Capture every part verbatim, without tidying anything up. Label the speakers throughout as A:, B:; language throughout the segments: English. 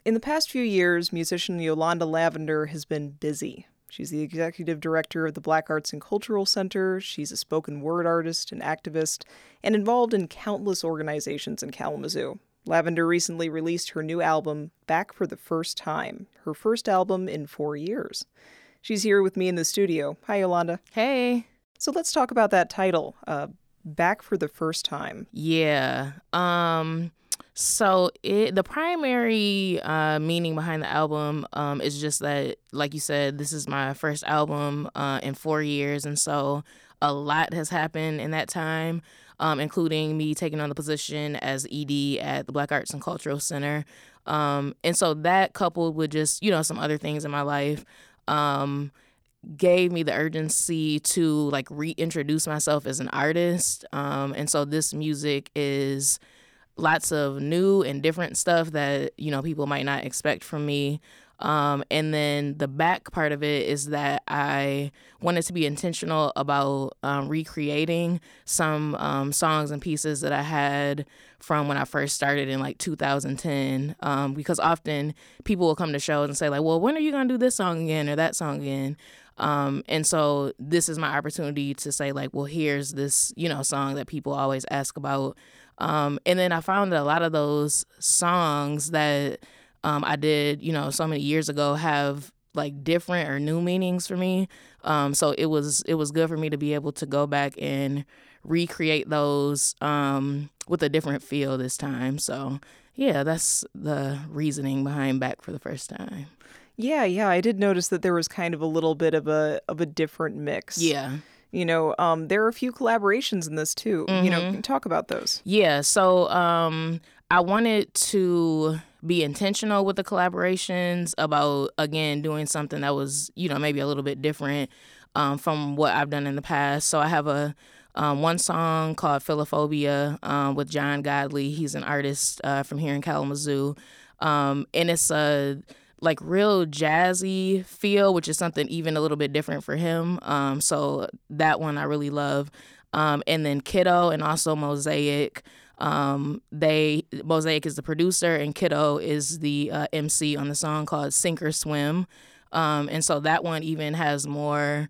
A: In the past few years, musician Yolanda Lavender has been busy. She's the executive director of the Black Arts and Cultural Center. She's a spoken word artist and activist, and involved in countless organizations in Kalamazoo. Lavender recently released her new album, Back for the First Time, her first album in four years. She's here with me in the studio. Hi, Yolanda.
B: Hey.
A: So let's talk about that title, uh, Back for the First Time.
B: Yeah. Um. So it the primary uh, meaning behind the album um, is just that, like you said, this is my first album uh, in four years, and so a lot has happened in that time, um, including me taking on the position as E D at the Black Arts and Cultural Center, um, and so that coupled with just you know some other things in my life. Um, gave me the urgency to like reintroduce myself as an artist, um, and so this music is lots of new and different stuff that, you know, people might not expect from me. Um, and then the back part of it is that I wanted to be intentional about um, recreating some um, songs and pieces that I had from when I first started in like two thousand ten. Um, because often people will come to shows and say like, well, when are you going to do this song again or that song again? Um, and so this is my opportunity to say like, well, here's this, you know, song that people always ask about. Um, and then I found that a lot of those songs that um, I did, you know, so many years ago have like different or new meanings for me. Um, so it was it was good for me to be able to go back and recreate those um, with a different feel this time. So yeah, that's the reasoning behind Back for the First Time.
A: Yeah, yeah, I did notice that there was kind of a little bit of a of a different mix.
B: Yeah.
A: You know, um, there are a few collaborations in this too. Mm-hmm. You know, talk about those.
B: Yeah, so um, I wanted to be intentional with the collaborations about, again, doing something that was, you know, maybe a little bit different um, from what I've done in the past. So I have a um, one song called Philophobia um, with John Godley. He's an artist uh, from here in Kalamazoo. Um, and it's a like real jazzy feel, which is something even a little bit different for him. Um, so that one I really love. Um, and then Kiddo and also Mosaic. Um, they Mosaic is the producer and Kiddo is the uh, M C on the song called Sink or Swim. Um, and so that one even has more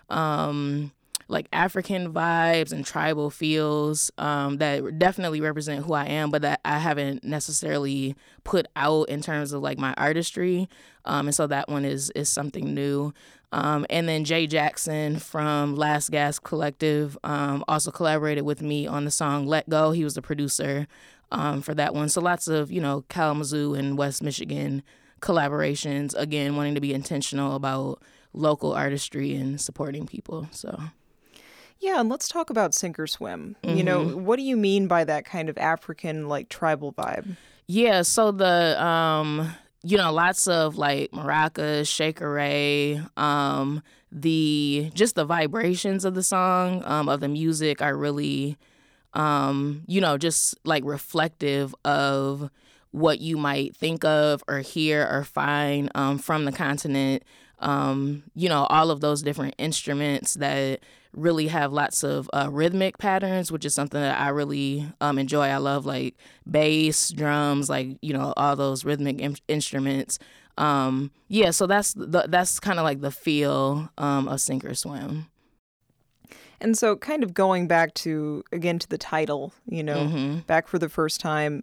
B: um, like African vibes and tribal feels um, that definitely represent who I am, but that I haven't necessarily put out in terms of like my artistry. Um, and so that one is is something new. Um, and then Jay Jackson from Last Gas Collective um, also collaborated with me on the song Let Go. He was the producer um, for that one. So lots of, you know, Kalamazoo and West Michigan collaborations, again, wanting to be intentional about local artistry and supporting people. So.
A: Yeah, and let's talk about Sink or Swim.
B: Mm-hmm.
A: You know, what do you mean by that kind of African, like, tribal vibe?
B: Yeah, so the, um, you know, lots of, like, maracas, Shaker Ray, um, the, just the vibrations of the song, um, of the music are really, um, you know, just, like, reflective of what you might think of or hear or find um, from the continent. Um, you know, all of those different instruments that really have lots of uh, rhythmic patterns, which is something that I really um, enjoy. I love like bass, drums, like, you know, all those rhythmic in- instruments. Um, yeah, so that's the, that's kind of like the feel um, of Sink or Swim.
A: And so kind of going back to, again, to the title, you know, mm-hmm. Back for the First Time,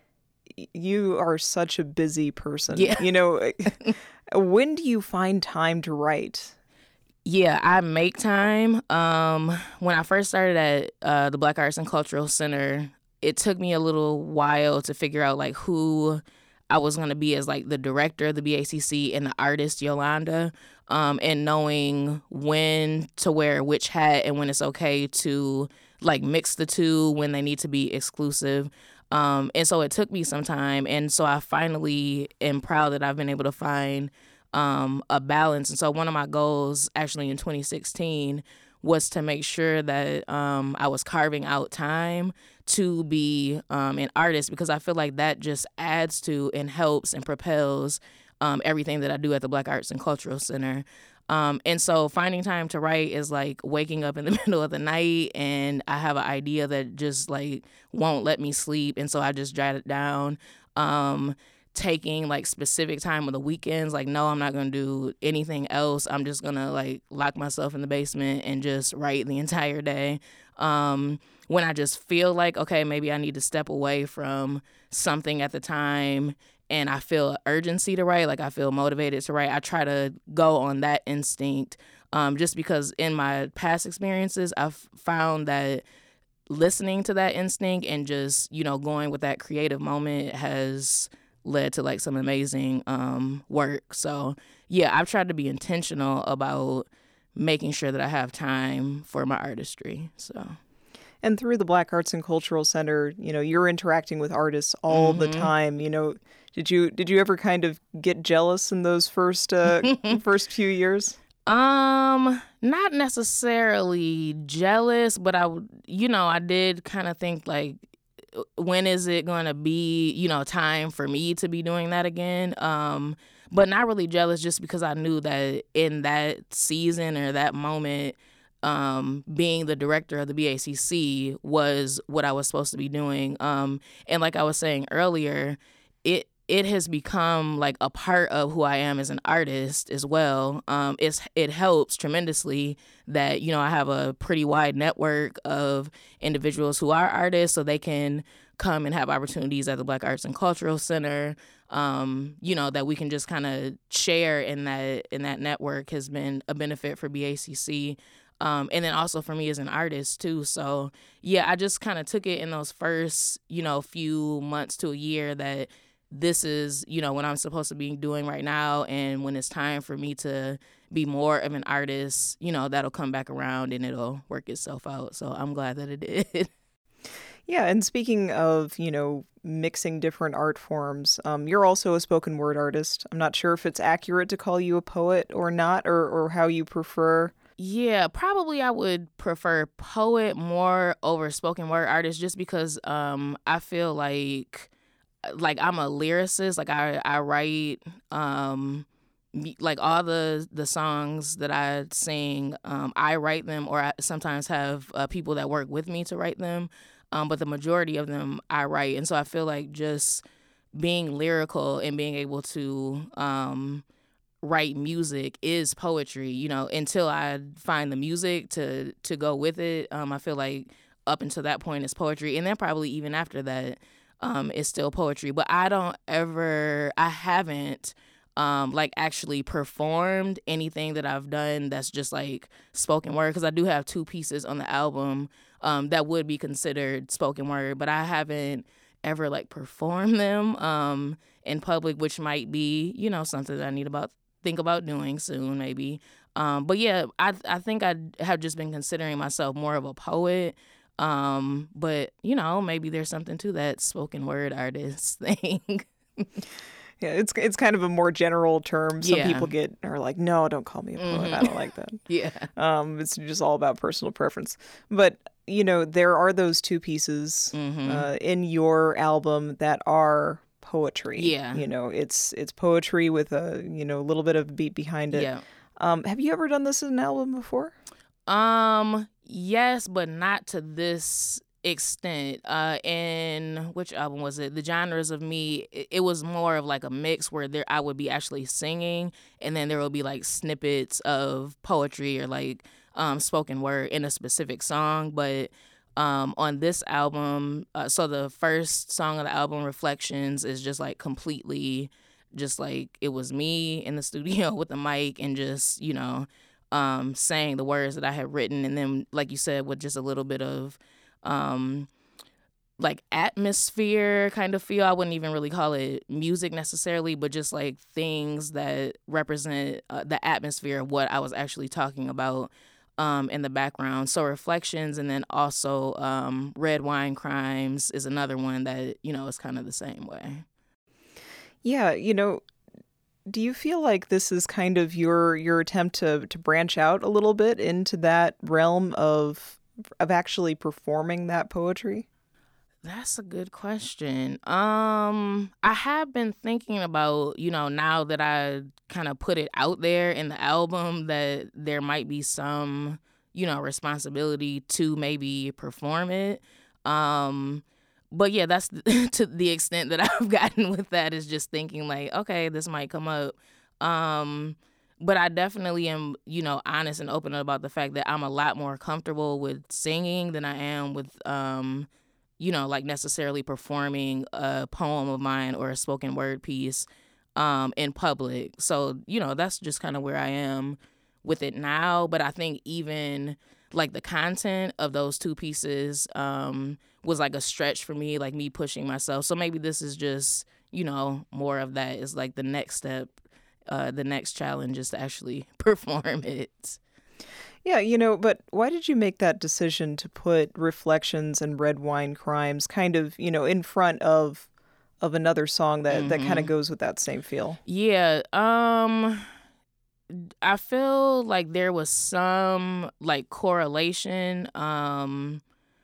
A: you are such a busy person.
B: Yeah.
A: You know, when do you find time to write?
B: Yeah, I make time. Um, when I first started at uh, the Black Arts and Cultural Center, it took me a little while to figure out like who I was going to be as like the director of the B A C C and the artist Yolanda, um, and knowing when to wear which hat and when it's okay to like mix the two, when they need to be exclusive. Um, and so it took me some time. And so I finally am proud that I've been able to find um, a balance. And so one of my goals actually in twenty sixteen was to make sure that um, I was carving out time to be um, an artist, because I feel like that just adds to and helps and propels um, everything that I do at the Black Arts and Cultural Center. Um, and so finding time to write is like waking up in the middle of the night and I have an idea that just like won't let me sleep. And so I just jot it down. Um, taking like specific time of the weekends. Like, no, I'm not going to do anything else. I'm just going to like lock myself in the basement and just write the entire day. Um, when I just feel like, okay, maybe I need to step away from something at the time and I feel urgency to write, like I feel motivated to write, I try to go on that instinct. Um, just because in my past experiences, I've found that listening to that instinct and just, you know, going with that creative moment has led to like some amazing um, work. So yeah, I've tried to be intentional about making sure that I have time for my artistry. So.
A: And through the Black Arts and Cultural Center, you know, you're interacting with artists all
B: mm-hmm.
A: the time. You know, did you did you ever kind of get jealous in those first uh, first few years?
B: Um, not necessarily jealous, but I, would- you know, I did kind of think like, when is it going to be, you know, time for me to be doing that again? Um, but not really jealous, just because I knew that in that season or that moment, um, being the director of the B A C C was what I was supposed to be doing. Um, and like I was saying earlier, it it has become like a part of who I am as an artist as well. Um, it's it helps tremendously that, you know, I have a pretty wide network of individuals who are artists, so they can come and have opportunities at the Black Arts and Cultural Center. Um, you know, that we can just kind of share in that in that network has been a benefit for B A C C. Um, and then also for me as an artist too. So yeah, I just kind of took it in those first, you know, few months to a year that this is, you know, what I'm supposed to be doing right now. And when it's time for me to be more of an artist, you know, that'll come back around and it'll work itself out. So I'm glad that it did.
A: Yeah, and speaking of, you know, mixing different art forms, um, you're also a spoken word artist. I'm not sure if it's accurate to call you a poet or not, or, or how you prefer.
B: Yeah, probably I would prefer poet more over spoken word artist, just because um, I feel like like I'm a lyricist. Like I, I write um, like all the, the songs that I sing, um, I write them, or I sometimes have uh, people that work with me to write them. Um, but the majority of them I write. And so I feel like just being lyrical and being able to um, write music is poetry, you know, until I find the music to to go with it. Um, I feel like up until that point it's poetry. And then probably even after that, um, it's still poetry. But I don't ever, I haven't um, like actually performed anything that I've done that's just like spoken word. Because I do have two pieces on the album um, that would be considered spoken word, but I haven't ever like performed them um, in public, which might be, you know, something that I need about think about doing soon, maybe. Um, but yeah, I I think I have just been considering myself more of a poet. Um, but you know, maybe there's something to that spoken word artist thing.
A: Yeah, it's it's kind of a more general term. Some
B: Yeah.
A: people get are like, no, don't call me a poet.
B: Mhm.
A: I don't like that.
B: Yeah.
A: Um, it's just all about personal preference. But you know, there are those two pieces
B: Mhm.
A: uh, in your album that are poetry.
B: Yeah.
A: You know, it's it's poetry with a you know a little bit of beat behind it.
B: Yeah.
A: Um, have you ever done this in an album before?
B: Um, yes, but not to this extent. Uh, in which album was it? The Genres of Me. It, it was more of like a mix where there I would be actually singing, and then there will be like snippets of poetry or like um spoken word in a specific song. But um on this album, uh, so the first song of the album, Reflections, is just like completely, just like it was me in the studio with the mic and just you know. Um, saying the words that I had written, and then, like you said, with just a little bit of, um, like atmosphere kind of feel. I wouldn't even really call it music necessarily, but just like things that represent uh, the atmosphere of what I was actually talking about um, in the background. So Reflections, and then also um, Red Wine Crimes is another one that you know is kind of the same way.
A: Yeah, you know. Do you feel like this is kind of your your attempt to to branch out a little bit into that realm of of actually performing that poetry?
B: That's a good question. Um, I have been thinking about, you know, now that I kind of put it out there in the album, that there might be some, you know, responsibility to maybe perform it. Um, but yeah, that's to the extent that I've gotten with that, is just thinking like, okay, this might come up. Um, but I definitely am, you know, honest and open about the fact that I'm a lot more comfortable with singing than I am with, um, you know, like necessarily performing a poem of mine or a spoken word piece um, in public. So, you know, that's just kind of where I am with it now. But I think even like the content of those two pieces um, was like a stretch for me, like me pushing myself. So maybe this is just, you know, more of that is like the next step. Uh, the next challenge is to actually perform it.
A: Yeah, you know, but why did you make that decision to put Reflections and Red Wine Crimes kind of, you know, in front of of another song that, mm-hmm. that kind of goes with that same feel?
B: Yeah, um, I feel like there was some like correlation um,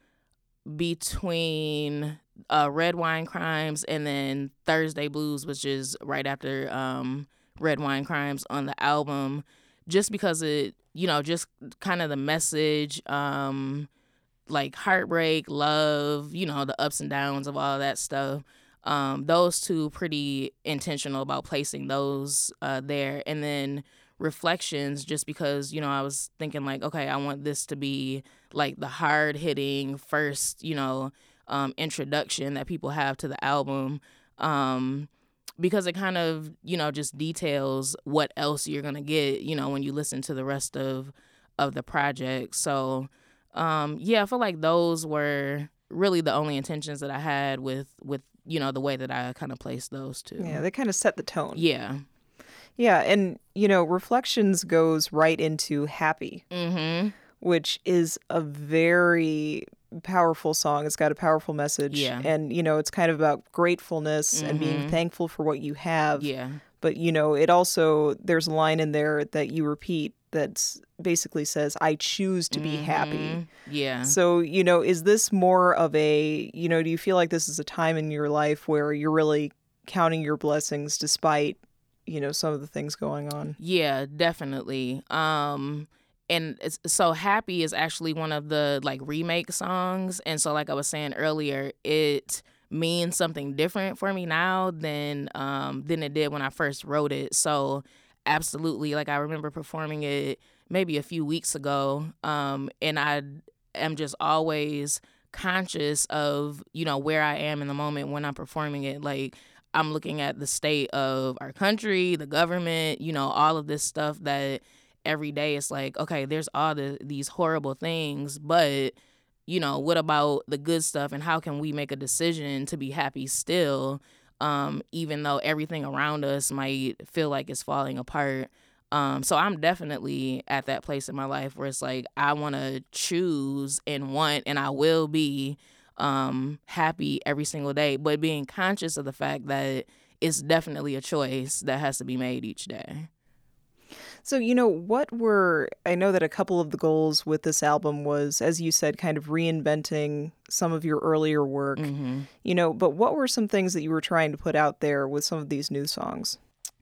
B: between uh, Red Wine Crimes and then Thursday Blues, which is right after um, Red Wine Crimes on the album, just because it, you know, just kind of the message, um, like heartbreak, love, you know, the ups and downs of all that stuff. Um, those two pretty intentional about placing those uh, there. And then Reflections, just because, you know, I was thinking like, okay, I want this to be like the hard hitting first, you know, um, introduction that people have to the album. Um, because it kind of, you know, just details what else you're going to get, you know, when you listen to the rest of of the project. So, um, yeah, I feel like those were really the only intentions that I had with, with you know, the way that I kind of placed those two.
A: Yeah, they kind of set the tone.
B: Yeah.
A: Yeah, and, you know, Reflections goes right into Happy,
B: mm-hmm.
A: which is a very powerful song. It's got a powerful message.
B: Yeah.
A: And, you know, it's kind of about gratefulness mm-hmm. and being thankful for what you have.
B: Yeah.
A: But, you know, it also, there's a line in there that you repeat that basically says, I choose to be mm-hmm. happy.
B: Yeah.
A: So, you know, is this more of a, you know, do you feel like this is a time in your life where you're really counting your blessings despite, you know, some of the things going on?
B: Yeah, definitely. Um, and it's, so Happy is actually one of the like remake songs. And so like I was saying earlier, it means something different for me now than um, than it did when I first wrote it. So absolutely, like I remember performing it maybe a few weeks ago. Um, and I am just always conscious of, you know, where I am in the moment when I'm performing it. Like I'm looking at the state of our country, the government, you know, all of this stuff that every day it's like, okay, there's all the these horrible things, but, you know, what about the good stuff, and how can we make a decision to be happy still, um, even though everything around us might feel like it's falling apart. Um, so I'm definitely at that place in my life where it's like I want to choose and want, and I will be um, happy every single day, but being conscious of the fact that it's definitely a choice that has to be made each day.
A: So, you know, what were, I know that a couple of the goals with this album was, as you said, kind of reinventing some of your earlier work,
B: mm-hmm.
A: you know, but what were some things that you were trying to put out there with some of these new songs?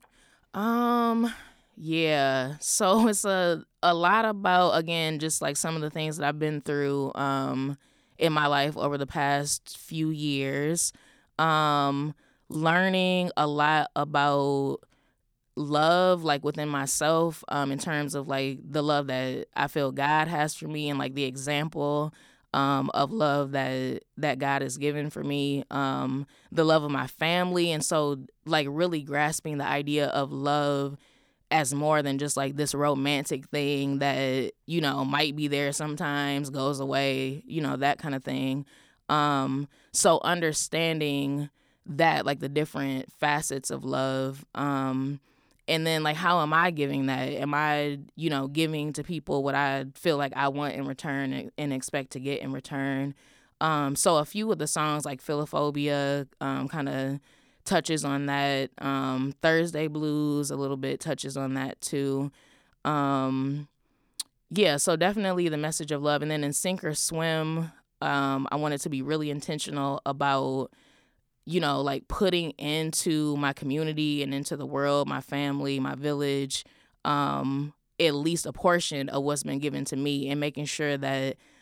B: Um, yeah, so it's a, a lot about, again, just like some of the things that I've been through um, in my life over the past few years, um, learning a lot about love, like within myself, um, in terms of like the love that I feel God has for me, and like the example um, of love that that God has given for me, um, the love of my family. And so like really grasping the idea of love as more than just like this romantic thing that, you know, might be there sometimes, goes away, you know, that kind of thing. Um, so understanding that, like the different facets of love, um, and then, like, how am I giving that? Am I, you know, giving to people what I feel like I want in return and, and expect to get in return? Um, so a few of the songs, like Philophobia, um, kind of touches on that. Um, Thursday Blues, a little bit touches on that, too. Um, yeah, so definitely the message of love. And then in Sink or Swim, um, I wanted to be really intentional about, you know, like putting into my community and into the world, my family, my village, um, at least a portion of what's been given to me, and making sure that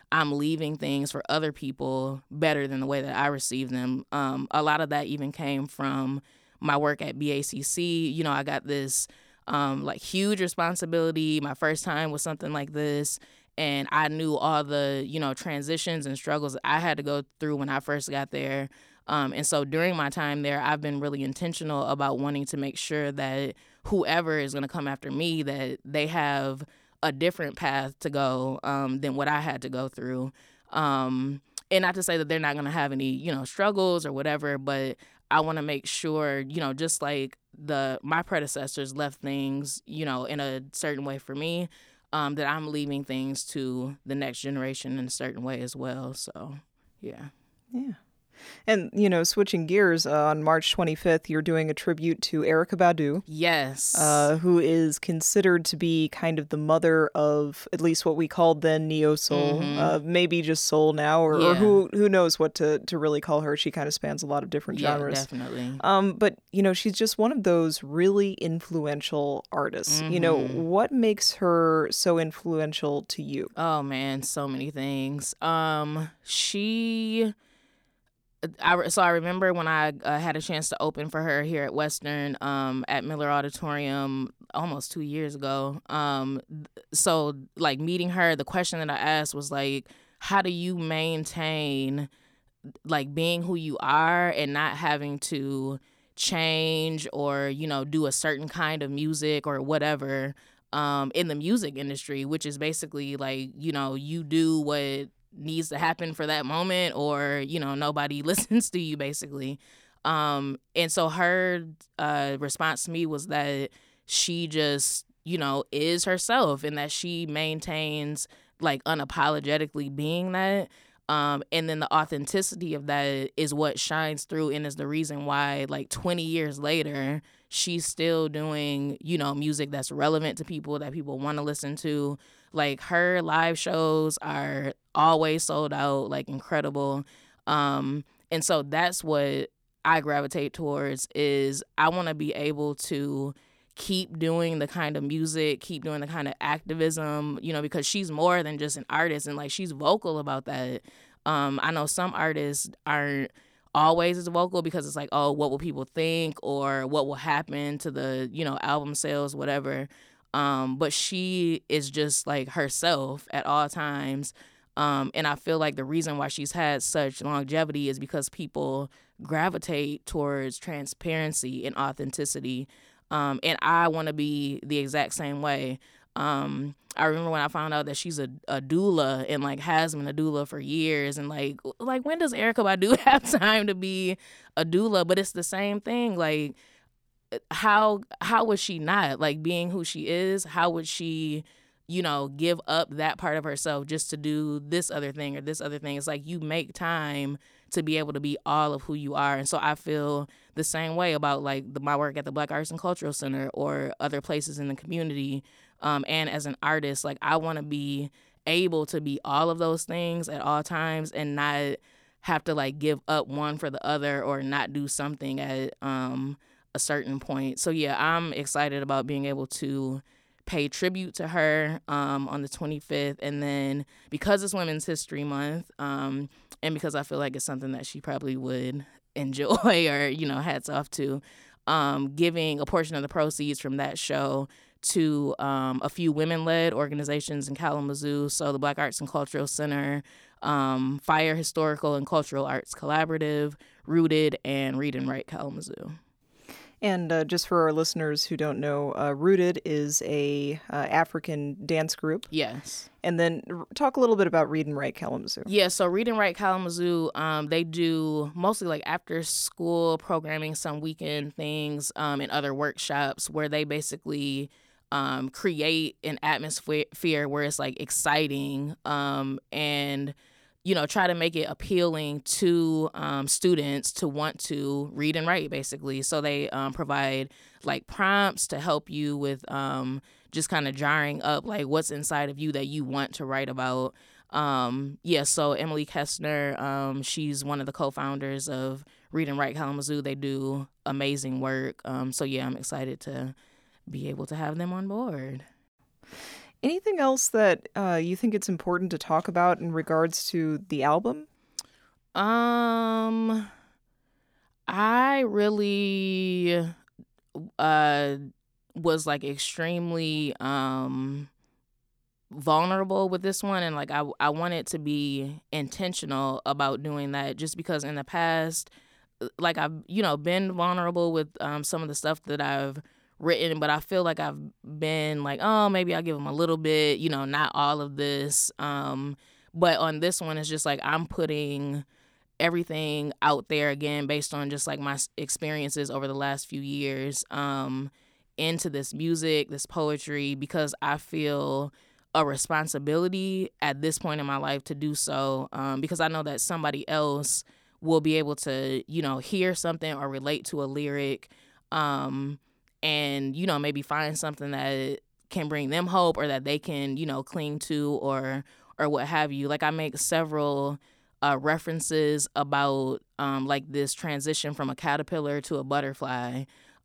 B: I'm leaving things for other people better than the way that I receive them. Um, a lot of that even came from my work at B A C C. You know, I got this um, like huge responsibility. My first time with something like this. And I knew all the, you know, transitions and struggles that I had to go through when I first got there. Um, and so during my time there, I've been really intentional about wanting to make sure that whoever is going to come after me, that they have a different path to go um, than what I had to go through. Um, and not to say that they're not going to have any, you know, struggles or whatever, but I want to make sure, you know, just like the my predecessors left things, you know, in a certain way for me, um, that I'm leaving things to the next generation in a certain way as well. So, yeah.
A: Yeah. And, you know, switching gears, uh, on March twenty-fifth, you're doing a tribute to Erykah Badu.
B: Yes.
A: Uh, who is considered to be kind of the mother of at least what we called then neo-soul,
B: Mhm.
A: uh, maybe just soul now, or,
B: Yeah.
A: or who who knows what to, to really call her. She kind of spans a lot of different
B: Yeah,
A: genres.
B: definitely.
A: Um, but, you know, she's just one of those really influential artists. You know,
B: Mhm.
A: what makes her so influential to you?
B: Oh man, so many things. Um, she, I so I remember when I uh, had a chance to open for her here at Western, um, at Miller Auditorium almost two years ago. Um, so like meeting her, the question that I asked was like, how do you maintain like being who you are and not having to change or, you know, do a certain kind of music or whatever um, in the music industry, which is basically like, you know, you do what needs to happen for that moment or, you know, nobody listens to you basically. Um, and so her uh, response to me was that she just, you know, is herself and that she maintains like unapologetically being that. Um, and then the authenticity of that is what shines through and is the reason why, like, twenty years later, she's still doing, you know, music that's relevant to people, that people want to listen to. Like, her live shows are always sold out, like, incredible. Um, and so that's what I gravitate towards is I want to be able to keep doing the kind of music, keep doing the kind of activism, you know, because she's more than just an artist and like she's vocal about that. Um, I know some artists aren't always as vocal because it's like, oh, what will people think or what will happen to the, you know, album sales, whatever. Um, but she is just like herself at all times. Um, and I feel like the reason why she's had such longevity is because people gravitate towards transparency and authenticity. Um, and I want to be the exact same way. Um, I remember when I found out that she's a, a doula and like has been a doula for years, and like like when does Erykah Badu have time to be a doula? But it's the same thing. Like how how would she not like being who she is? How would she, you know, give up that part of herself just to do this other thing or this other thing? It's like you make time to be able to be all of who you are. And so I feel the same way about like the, my work at the Black Arts and Cultural Center or other places in the community. Um, and as an artist, like I want to be able to be all of those things at all times and not have to like give up one for the other or not do something at um, a certain point. So yeah, I'm excited about being able to pay tribute to her um, on the twenty-fifth. And then because it's Women's History Month, um, and because I feel like it's something that she probably would enjoy or, you know, hats off to, um, giving a portion of the proceeds from that show to um, a few women-led organizations in Kalamazoo. So the Black Arts and Cultural Center, um, Fire Historical and Cultural Arts Collaborative, Rooted, and Read and Write Kalamazoo.
A: And uh, just for our listeners who don't know, uh, Rooted is a uh, African dance group.
B: Yes.
A: And then r- talk a little bit about Read and Write Kalamazoo.
B: Yeah, so Read and Write Kalamazoo, um, they do mostly like after school programming, some weekend things, um, and other workshops where they basically um, create an atmosphere where it's like exciting um, and you know, try to make it appealing to um, students to want to read and write, basically. So they um, provide, like, prompts to help you with um, just kind of jarring up, like, what's inside of you that you want to write about. Um, yeah, so Emily Kestner, um, she's one of the co-founders of Read and Write Kalamazoo. They do amazing work. Um, so, yeah, I'm excited to be able to have them on board.
A: Anything else that uh, you think it's important to talk about in regards to the album?
B: Um, I really uh was like extremely um vulnerable with this one, and like I I wanted to be intentional about doing that, just because in the past, uh, like I've you know been vulnerable with um some of the stuff that I've written, but I feel like I've been like, oh, maybe I'll give them a little bit, you know, not all of this. Um, but on this one, it's just like I'm putting everything out there again based on just like my s- experiences over the last few years, um, into this music, this poetry, because I feel a responsibility at this point in my life to do so, um, because I know that somebody else will be able to, you know, hear something or relate to a lyric, um, and, you know, maybe find something that can bring them hope or that they can, you know, cling to, or or what have you. Like I make several uh, references about um, like this transition from a caterpillar to a butterfly,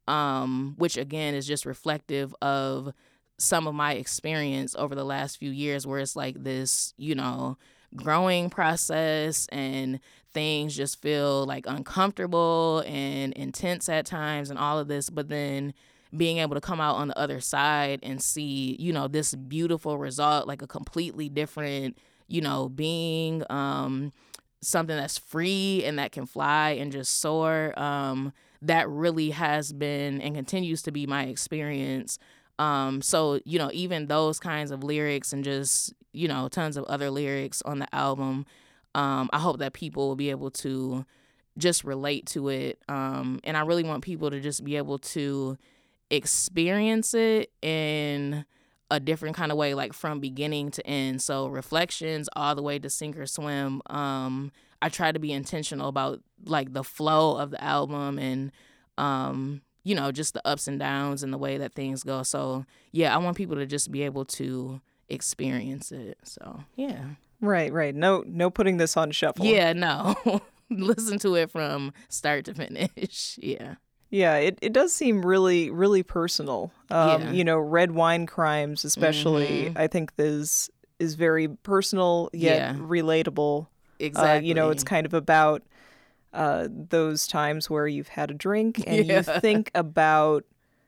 B: um, which again is just reflective of some of my experience over the last few years, where it's like this, you know, growing process, and things just feel like uncomfortable and intense at times and all of this, but then being able to come out on the other side and see, you know, this beautiful result, like a completely different, you know, being, um, something that's free and that can fly and just soar. Um, that really has been and continues to be my experience. Um, so, you know, even those kinds of lyrics and just, you know, tons of other lyrics on the album, um, I hope that people will be able to just relate to it. Um, and I really want people to just be able to experience it in a different kind of way, like from beginning to end. So reflections all the way to sink or swim. Um, I try to be intentional about like the flow of the album, and um, you know, just the ups and downs and the way that things go. So yeah, I want people to just be able to experience it. So yeah.
A: Right, right. No, no putting this on shuffle.
B: Yeah, no. Listen to it from start to finish. Yeah.
A: Yeah, it, it does seem really, really personal. Um,
B: Yeah.
A: you know, Red Wine Crimes, especially,
B: Mhm.
A: I think is is very personal yet
B: Yeah.
A: relatable. Uh, you know, it's
B: Exactly.
A: kind of about uh, those times where you've had a drink and you
B: Yeah.
A: think about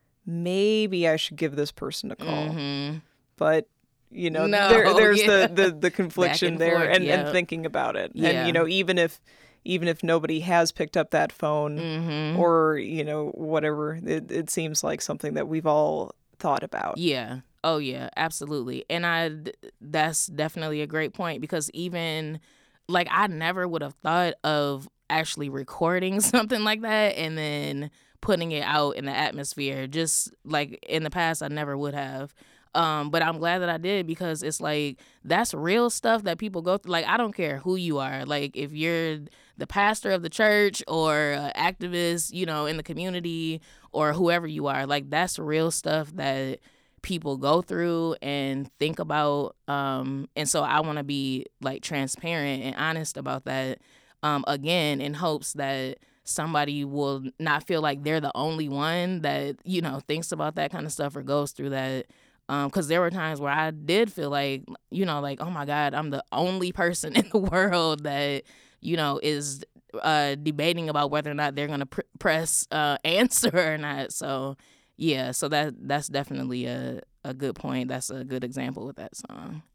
A: maybe I should give this person a call,
B: Mhm.
A: but you know, there
B: No,
A: there's
B: yeah.
A: the the the
B: Back
A: confliction
B: and
A: there,
B: forth,
A: and and
B: yeah.
A: thinking about it, and you
B: Yeah.
A: know, even if even if nobody has picked up that phone,
B: Mhm.
A: or you know, whatever, it it seems like something that we've all thought about.
B: Yeah. Oh yeah, absolutely. And I th- that's definitely a great point, because even like I never would have thought of actually recording something like that and then putting it out in the atmosphere. Just like in the past I never would have. Um, but I'm glad that I did, because it's like that's real stuff that people go through. Like I don't care who you are. Like if you're the pastor of the church or an activist, you know, in the community, or whoever you are, like that's real stuff that people go through and think about. Um, and so I want to be like transparent and honest about that. Um, again, in hopes that somebody will not feel like they're the only one that, you know, thinks about that kind of stuff or goes through that. Because there were times where I did feel like, you know, like, oh my God, I'm the only person in the world that, you know, is uh, debating about whether or not they're going to pr- press uh, answer or not. So, yeah, so that that's definitely a, a good point. That's a good example with that song.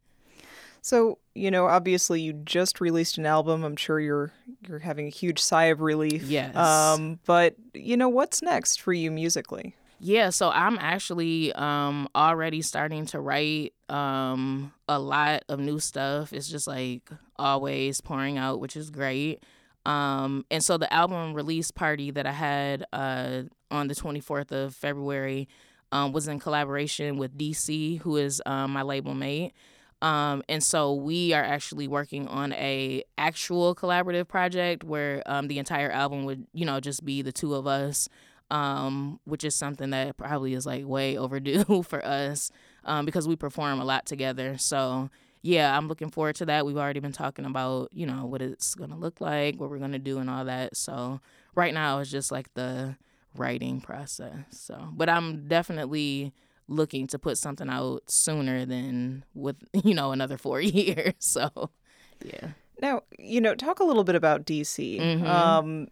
A: So, you know, obviously you just released an album. I'm sure you're you're having a huge sigh of relief.
B: Yes.
A: Um, but you know, what's next for you musically?
B: Yeah, so I'm actually um already starting to write um a lot of new stuff. It's just like always pouring out, which is great. Um and so the album release party that I had uh on the twenty-fourth of February um was in collaboration with D C, who is um my label mate. Um and so we are actually working on a actual collaborative project where um the entire album would, you know, just be the two of us, um, which is something that probably is like way overdue for us, um, because we perform a lot together. So yeah, I'm looking forward to that. We've already been talking about, you know, what it's gonna look like, what we're gonna do, and all that. So right now it's just like the writing process. So, but I'm definitely looking to put something out sooner than with, you know, another four years. So, yeah.
A: Now, you know, talk a little bit about D C.
B: Mm-hmm.
A: Um,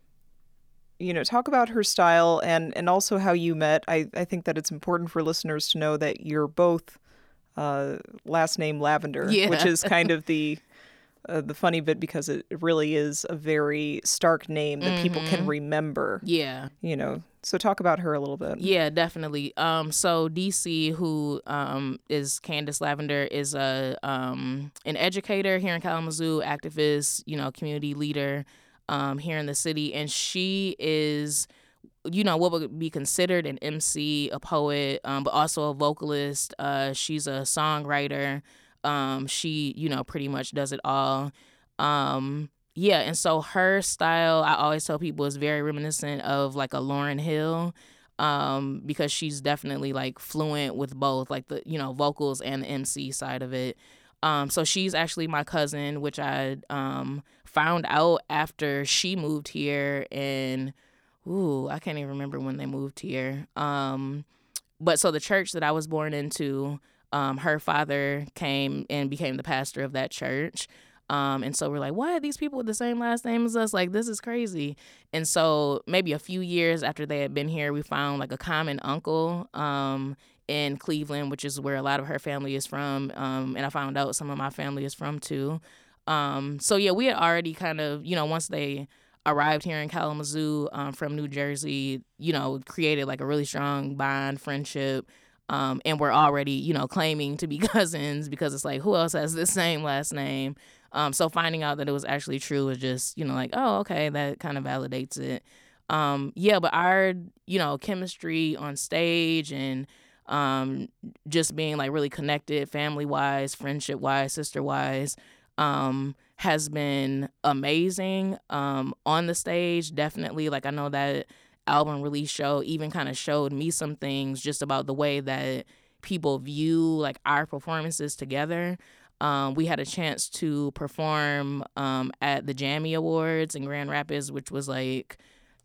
A: you know, talk about her style and, and also how you met. I, I think that it's important for listeners to know that you're both uh, last name Lavender,
B: yeah.
A: which is kind of the uh, the funny bit because it really is a very stark name that mm-hmm. people can remember.
B: Yeah.
A: You know, so talk about her a little bit.
B: Yeah, definitely. Um, so D C, who um, is Candace Lavender, is a um, an educator here in Kalamazoo, activist, you know, community leader um, here in the city. And she is, you know, what would be considered an M C, a poet, um, but also a vocalist. Uh, she's a songwriter. Um, she, you know, pretty much does it all. Um, yeah, and so her style, I always tell people, is very reminiscent of like a Lauryn Hill, um, because she's definitely like fluent with both, like the, you know, vocals and the M C side of it. Um, so she's actually my cousin, which I um, found out after she moved here, and ooh, I can't even remember when they moved here. Um, but so the church that I was born into, um, her father came and became the pastor of that church. Um, and so we're like, what? These people with the same last name as us? Like, this is crazy. And so maybe a few years after they had been here, we found like a common uncle um, in Cleveland, which is where a lot of her family is from. Um, and I found out some of my family is from too. Um, so yeah, we had already kind of, you know, once they arrived here in Kalamazoo um, from New Jersey, you know, created like a really strong bond, friendship. Um, and we're already, you know, claiming to be cousins because it's like, who else has the same last name? Um, so finding out that it was actually true was just, you know, like, oh, okay, that kind of validates it. Um, yeah, but our, you know, chemistry on stage and um, just being like really connected family-wise, friendship-wise, sister-wise, um, has been amazing. Um, on the stage, definitely. Like, I know that album release show even kind of showed me some things just about the way that people view like our performances together. Um, we had a chance to perform um, at the Jammy Awards in Grand Rapids, which was like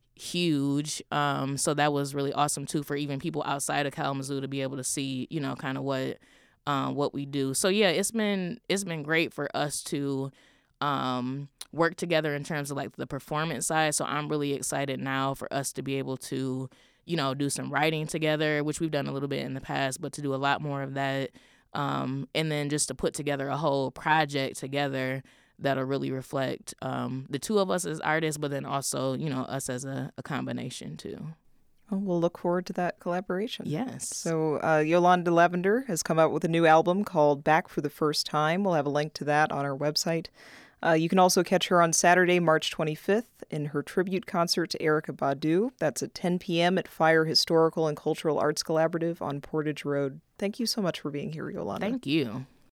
B: huge. Um, so that was really awesome too for even people outside of Kalamazoo to be able to see, you know, kind of what um, what we do. So yeah, it's been it's been great for us to um, work together in terms of like the performance side. So I'm really excited now for us to be able to, you know, do some writing together, which we've done a little bit in the past, but to do a lot more of that. Um, and then just to put together a whole project together that'll really reflect um, the two of us as artists, but then also, you know, us as a, a combination too.
A: Well, we'll look forward to that collaboration.
B: Yes.
A: So uh, Yolanda Lavender has come out with a new album called Back for the First Time. We'll have a link to that on our website. Uh, you can also catch her on Saturday, March twenty-fifth in her tribute concert to Erykah Badu. That's at ten p.m. at Fire Historical and Cultural Arts Collaborative on Portage Road. Thank you so much for being here, Yolanda.
B: Thank you.